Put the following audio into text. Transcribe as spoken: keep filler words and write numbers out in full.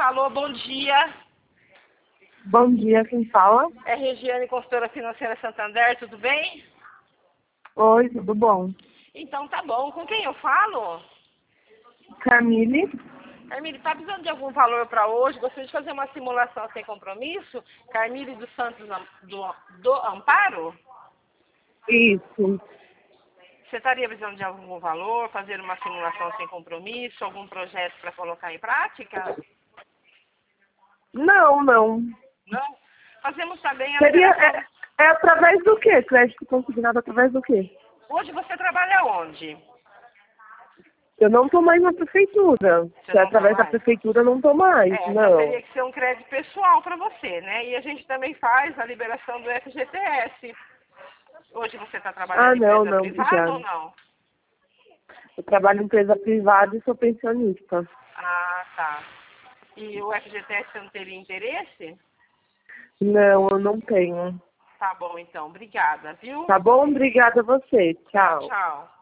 Alô, bom dia. Bom dia, quem fala? É Regiane, consultora financeira Santander, tudo bem? Oi, tudo bom? Então tá bom. Com quem eu falo? Camille? Carmile, tá precisando de algum valor para hoje? Gostaria de fazer uma simulação sem compromisso? Carmile dos Santos Am- do, do Amparo? Isso. Você estaria precisando de algum valor, fazer uma simulação sem compromisso, algum projeto para colocar em prática? Não, não. Não? Fazemos também a Seria, liberação. é, é através do quê? Crédito consignado através do quê? Hoje você trabalha onde? Eu não tô mais na prefeitura. Você Se é não tá através da mais? prefeitura, eu não tô mais, É, então não. teria que ser um crédito pessoal para você, né? E a gente também faz a liberação do F G T S. Hoje você está trabalhando Ah, em não, empresa não, privada ou obrigada. não? Eu trabalho em empresa privada e sou pensionista. Ah, tá. E o F G T S você não teria interesse? Não, eu não tenho. Tá bom, então. Obrigada, viu? Tá bom? Obrigada a você. Tchau, Tchau. tchau.